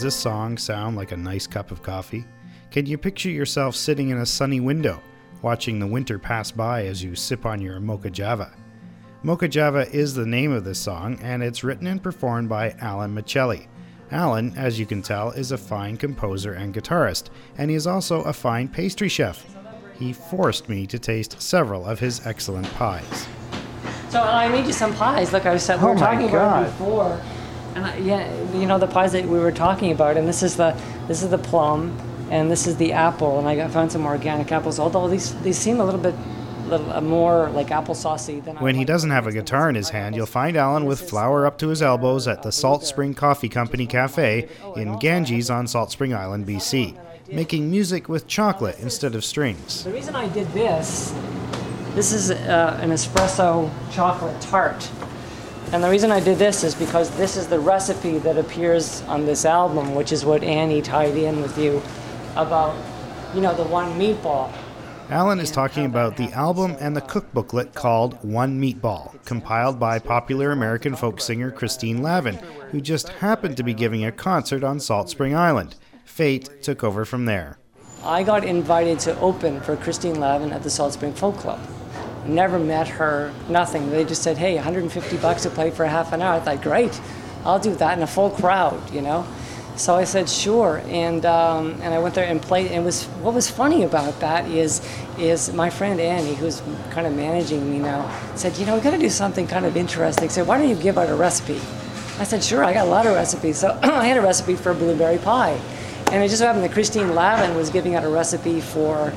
Does this song sound like a nice cup of coffee? Can you picture yourself sitting in a sunny window, watching the winter pass by as you sip on your Mocha Java? Mocha Java is the name of this song, and it's written and performed by Alan Michelli. Alan, as you can tell, is a fine composer and guitarist, and he is also a fine pastry chef. He forced me to taste several of his excellent pies. So I made you some pies, like I was we were talking about before. And the pies that we were talking about, and this is the plum, and this is the apple, and I found some organic apples. Although these seem a little more like applesaucey than. When he doesn't have a guitar in his hand, you'll find Alan with flour up to his elbows at the Salt Spring Coffee Company Cafe in Ganges on Salt Spring Island, BC, making music with chocolate instead of strings. The reason I did this is an espresso chocolate tart. And the reason I did this is because this is the recipe that appears on this album, which is what Annie tied in with you about, the one meatball. Alan is talking about the album and the cookbooklet called One Meatball, compiled by popular American folk singer Christine Lavin, who just happened to be giving a concert on Salt Spring Island. Fate took over from there. I got invited to open for Christine Lavin at the Salt Spring Folk Club. Never met her, nothing. They just said, hey, $150 to play for half an hour. I thought, great, I'll do that in a full crowd, So I said, sure, and I went there and played. And what was funny about that is my friend Annie, who's kind of managing me now, said, we got to do something kind of interesting. Said, why don't you give out a recipe? I said, sure, I got a lot of recipes. So I had a recipe for blueberry pie. And it just so happened that Christine Lavin was giving out a recipe for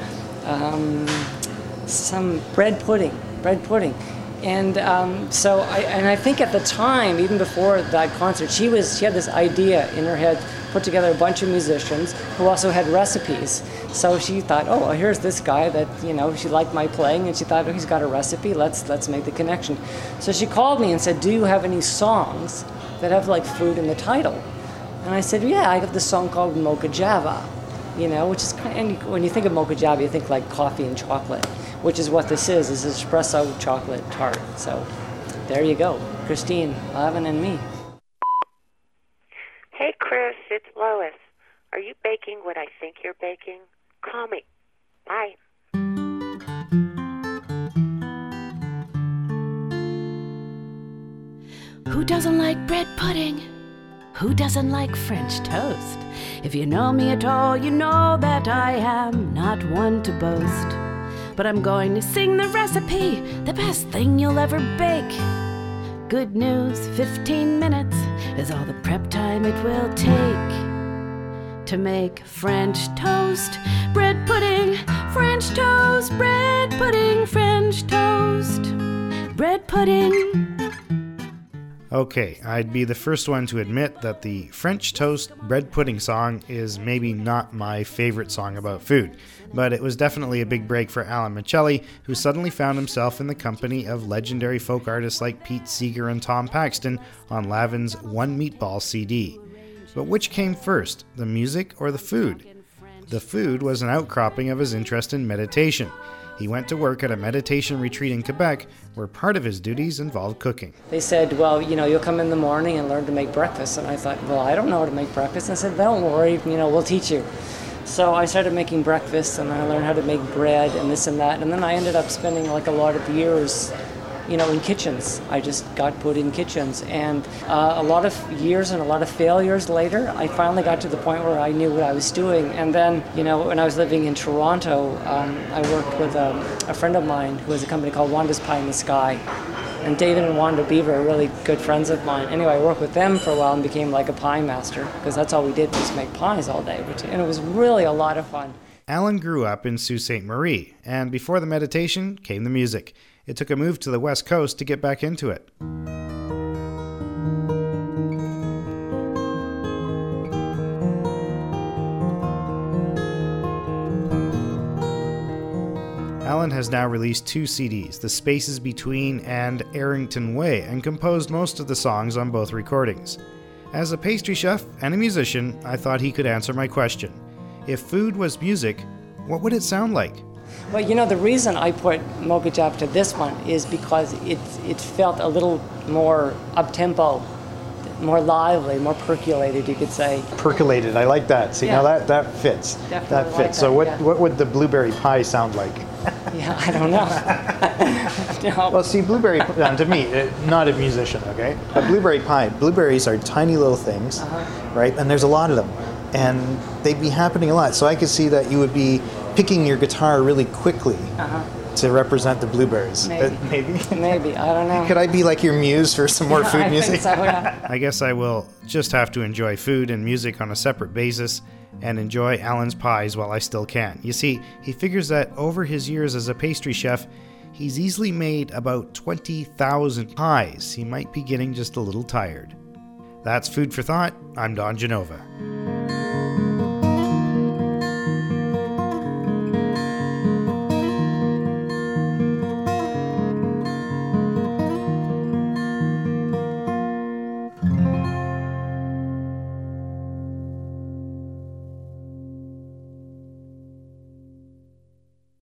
some bread pudding. And so I think at the time, even before that concert, she had this idea in her head, put together a bunch of musicians who also had recipes. So she thought, oh, well, here's this guy that, she liked my playing, and she thought, oh, he's got a recipe, let's make the connection. So she called me and said, do you have any songs that have like food in the title? And I said, yeah, I have this song called Mocha Java, which is and when you think of Mocha Java, you think like coffee and chocolate, which is what this is espresso chocolate tart. So there you go, Christine Lavin and me. Hey Chris, it's Lois. Are you baking what I think you're baking? Call me. Bye. Who doesn't like bread pudding? Who doesn't like French toast? If you know me at all, you know that I am not one to boast. But I'm going to sing the recipe, the best thing you'll ever bake. Good news, 15 minutes is all the prep time it will take to make French toast, bread pudding, French toast, bread pudding, French toast, bread pudding. Okay, I'd be the first one to admit that the French toast bread pudding song is maybe not my favorite song about food, but it was definitely a big break for Alan Michelli, who suddenly found himself in the company of legendary folk artists like Pete Seeger and Tom Paxton on Lavin's One Meatball CD. But which came first, the music or the food? The food was an outcropping of his interest in meditation. He went to work at a meditation retreat in Quebec where part of his duties involved cooking. They said, well, you'll come in the morning and learn to make breakfast. And I thought, well, I don't know how to make breakfast. And I said, don't worry, we'll teach you. So I started making breakfast, and I learned how to make bread and this and that. And then I ended up spending like a lot of years in kitchens. I just got put in kitchens. And a lot of years and a lot of failures later, I finally got to the point where I knew what I was doing. And then, when I was living in Toronto, I worked with a friend of mine who has a company called Wanda's Pie in the Sky. And David and Wanda Beaver are really good friends of mine. Anyway, I worked with them for a while and became like a pie master, because that's all we did was make pies all day. And it was really a lot of fun. Alan grew up in Sault Ste. Marie, and before the meditation came the music. It took a move to the West Coast to get back into it. Alan has now released 2 CDs, The Spaces Between and Arrington Way, and composed most of the songs on both recordings. As a pastry chef and a musician, I thought he could answer my question. If food was music, what would it sound like? Well, the reason I put Mocha Java to this one is because it felt a little more up-tempo, more lively, more percolated, you could say. Percolated, I like that. See, Yeah. now that fits. Definitely That like fits. So that, what, yeah. what would the blueberry pie sound like? Yeah, I don't know. No. Well, see, blueberry, to me, not a musician, okay? But blueberry pie, blueberries are tiny little things, right? And there's a lot of them. And they'd be happening a lot. So I could see that you would be picking your guitar really quickly to represent the blueberries. Maybe. Maybe? Maybe, I don't know. Could I be like your muse for some more food I music? think so, yeah. I guess I will just have to enjoy food and music on a separate basis and enjoy Alan's pies while I still can. You see, he figures that over his years as a pastry chef, he's easily made about 20,000 pies. He might be getting just a little tired. That's Food for Thought. I'm Don Genova.